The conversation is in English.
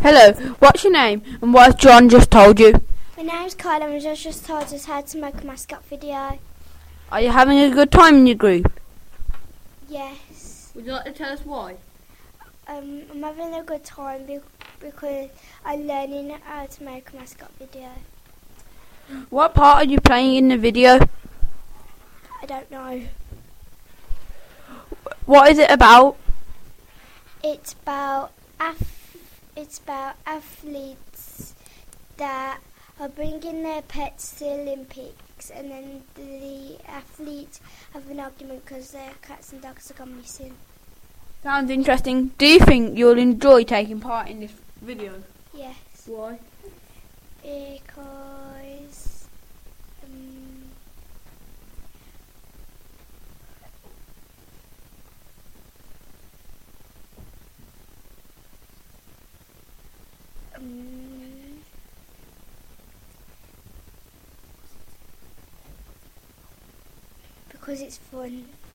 Hello, what's your name and what has John just told you? My name's Kyle and Josh just told us how to make a mascot video. Are you having a good time in your group? Yes. Would you like to tell us why? I'm having a good time because I'm learning how to make a mascot video. What part are you playing in the video? I don't know. What is it about? It's about athletes that are bringing their pets to the Olympics, and then the athletes have an argument because their cats and dogs have gone missing. Sounds interesting. Do you think you'll enjoy taking part in this video? Yes. Why? Because because it's fun.